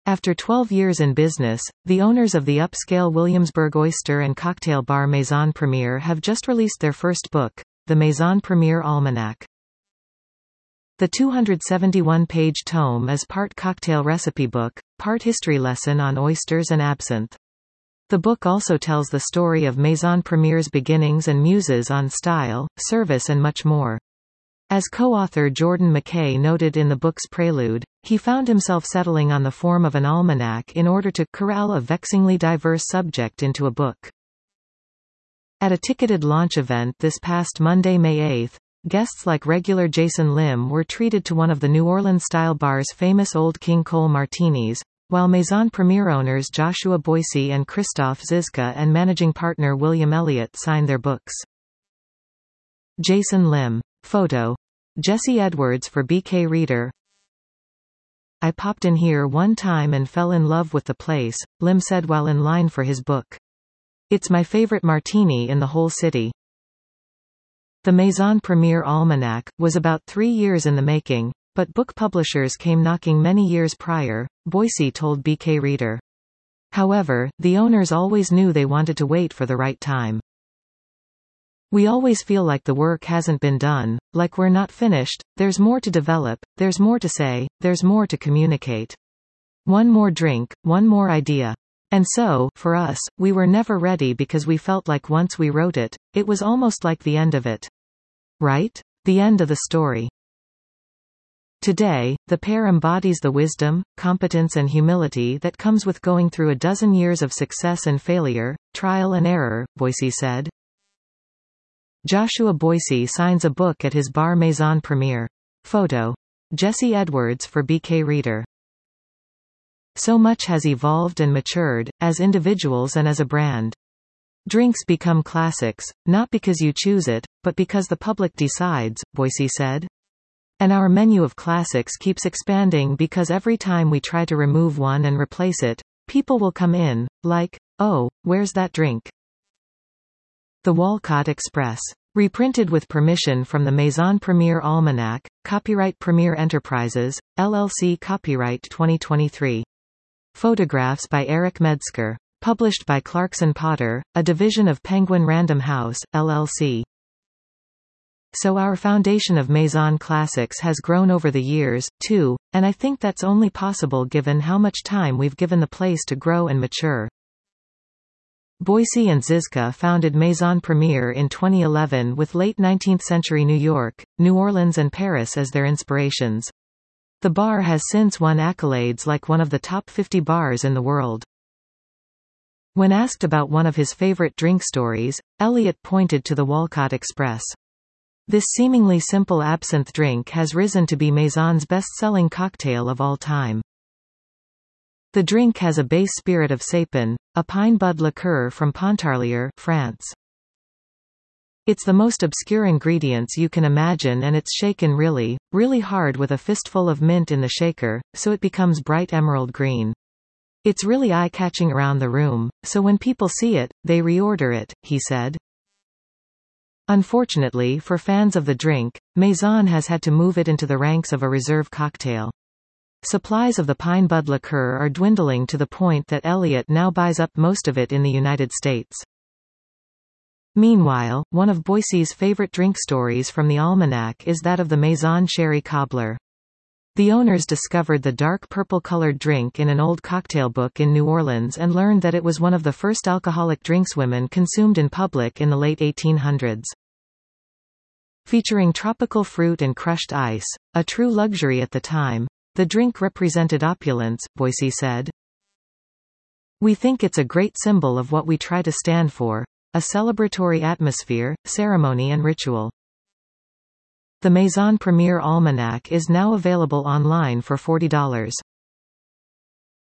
After 12 years in business, the owners of the upscale Williamsburg oyster and cocktail bar Maison Premier have just released their first book, the Maison Premier Almanac. The 271-page tome is part cocktail recipe book, part history lesson on oysters and absinthe. The book also tells the story of Maison Premier's beginnings and muses on style, service and much more. As co-author Jordan McKay noted in the book's prelude, he found himself settling on the form of an almanac in order to corral a vexingly diverse subject into a book. At a ticketed launch event this past Monday, May 8, guests like regular Jason Lim were treated to one of the New Orleans-style bar's famous Old King Cole martinis, while Maison Premier owners Joshua Boyce and Christoph Zizka and managing partner William Elliott signed their books. Jason Lim. Photo. Jesse Edwards for BK Reader. "I popped in here one time and fell in love with the place," Lim said while in line for his book. "It's my favorite martini in the whole city." The Maison Premier Almanac was about 3 years in the making, but book publishers came knocking many years prior, Boyce told BK Reader. However, the owners always knew they wanted to wait for the right time. "We always feel like the work hasn't been done, like we're not finished, there's more to develop, there's more to say, there's more to communicate. One more drink, one more idea. And so, for us, we were never ready because we felt like once we wrote it, it was almost like the end of it. Right? The end of the story." Today, the pair embodies the wisdom, competence and humility that comes with going through a dozen years of success and failure, trial and error, Boyce said. Joshua Boyce signs a book at his bar Maison Premier. Photo. Jesse Edwards for BK Reader. So much has evolved and matured, as individuals and as a brand. Drinks become classics, not because you choose it, but because the public decides, Boyce said. And our menu of classics keeps expanding because every time we try to remove one and replace it, people will come in, like, "Oh, where's that drink?" The Walcott Express. Reprinted with permission from the Maison Premier Almanac, copyright Premier Enterprises, LLC, copyright 2023. Photographs by Eric Metzger. Published by Clarkson Potter, a division of Penguin Random House, LLC. So our foundation of Maison classics has grown over the years, too, and I think that's only possible given how much time we've given the place to grow and mature. Boyce and Zizka founded Maison Premier in 2011 with late 19th century New York, New Orleans and Paris as their inspirations. The bar has since won accolades like one of the top 50 bars in the world. When asked about one of his favorite drink stories, Elliott pointed to the Walcott Express. This seemingly simple absinthe drink has risen to be Maison's best-selling cocktail of all time. The drink has a base spirit of Sapin, a pine bud liqueur from Pontarlier, France. It's the most obscure ingredients you can imagine and it's shaken really, really hard with a fistful of mint in the shaker, so it becomes bright emerald green. It's really eye-catching around the room, so when people see it, they reorder it, he said. Unfortunately for fans of the drink, Maison has had to move it into the ranks of a reserve cocktail. Supplies of the pine bud liqueur are dwindling to the point that Elliott now buys up most of it in the United States. Meanwhile, one of Boyce's favorite drink stories from the almanac is that of the Maison Sherry Cobbler. The owners discovered the dark purple-colored drink in an old cocktail book in New Orleans and learned that it was one of the first alcoholic drinks women consumed in public in the late 1800s. Featuring tropical fruit and crushed ice, a true luxury at the time, the drink represented opulence, Boyce said. "We think it's a great symbol of what we try to stand for, a celebratory atmosphere, ceremony and ritual." The Maison Premier Almanac is now available online for $40.